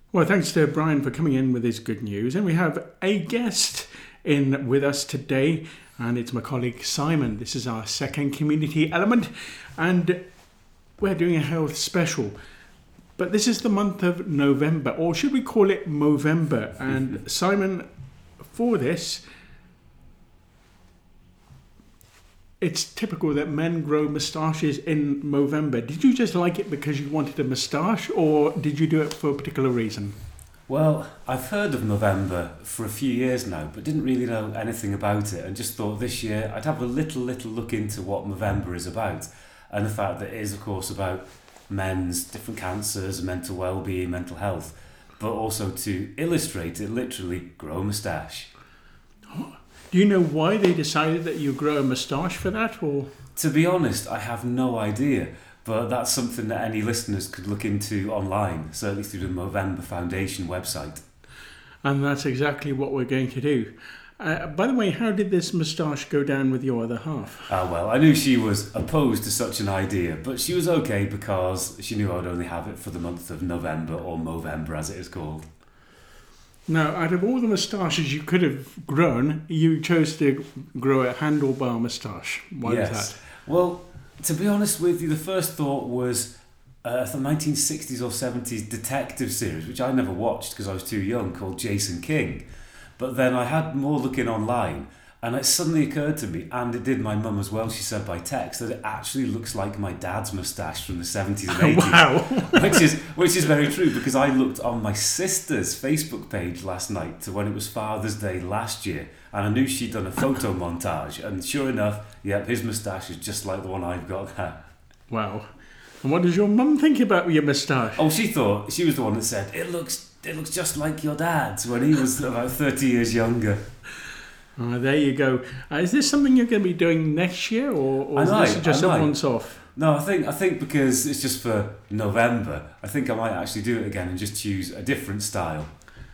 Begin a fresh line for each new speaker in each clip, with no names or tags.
Well, thanks to Brian for coming in with his good news. And we have a guest in with us today, and it's my colleague Simon. This is our second community element, and we're doing a health special. But this is the month of November, or should we call it Movember? And Simon, for this, it's typical that men grow moustaches in Movember. Did you just like it because you wanted a moustache, or did you do it for a particular reason?
Well, I've heard of Movember for a few years now, but didn't really know anything about it, and just thought this year I'd have a little look into what Movember is about, and the fact that it is, of course, about men's different cancers, mental well-being, mental health, but also to illustrate it, literally grow a moustache.
Do you know why they decided that you grow a moustache for that, or?
To be honest, I have no idea, but that's something that any listeners could look into online, certainly through the Movember Foundation website.
And that's exactly what we're going to do. By the way, how did this moustache go down with your other half?
Well, I knew she was opposed to such an idea, but she was okay because she knew I'd only have it for the month of November, or Movember as it is called.
Now, out of all the moustaches you could have grown, you chose to grow a handlebar moustache. Why was that?
Well, to be honest with you, the first thought was the 1960s or 70s detective series, which I never watched because I was too young, called Jason King. But then I had more looking online, and it suddenly occurred to me, and it did my mum as well, she said by text, that it actually looks like my dad's moustache from the 70s and 80s.
Wow.
which is very true, because I looked on my sister's Facebook page last night to when it was Father's Day last year, and I knew she'd done a photo montage, and sure enough, his moustache is just like the one I've got now.
Wow. And what does your mum think about your moustache?
Oh, she thought, she was the one that said, it looks just like your dad's when he was about 30 years younger.
There you go. Is this something you're going to be doing next year, or is this just a once-off?
No, I think because it's just for November, I think I might actually do it again and just choose a different style.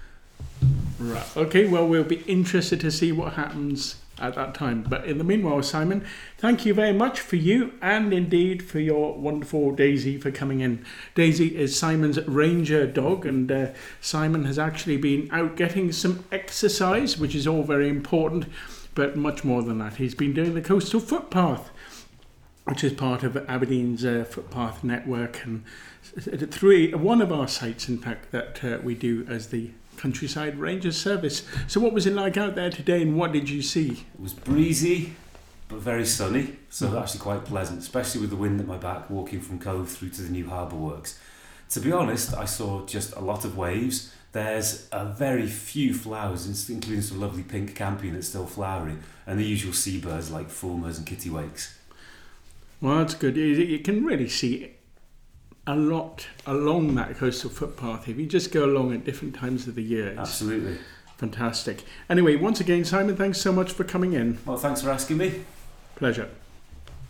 Right. Okay, well, we'll be interested to see what happens at that time. But in the meanwhile, Simon, thank you very much for you and indeed for your wonderful Daisy for coming in. Daisy is Simon's ranger dog, and Simon has actually been out getting some exercise, which is all very important, but much more than that. He's been doing the Coastal Footpath, which is part of Aberdeen's footpath network, and one of our sites, in fact, that we do as the Countryside Ranger Service. So what was it like out there today, and what did you see?
It was breezy but very sunny, so actually quite pleasant, especially with the wind at my back walking from Cove through to the new harbour works. To be honest, I saw just a lot of waves. There's a very few flowers, including some lovely pink campion that's still flowering, and the usual seabirds like fulmars and kittiwakes.
Well, that's good. You can really see a lot along that coastal footpath if you just go along at different times of the year.
Absolutely.
Fantastic. Anyway, once again, Simon, thanks so much for coming in.
Well, thanks for asking me.
Pleasure.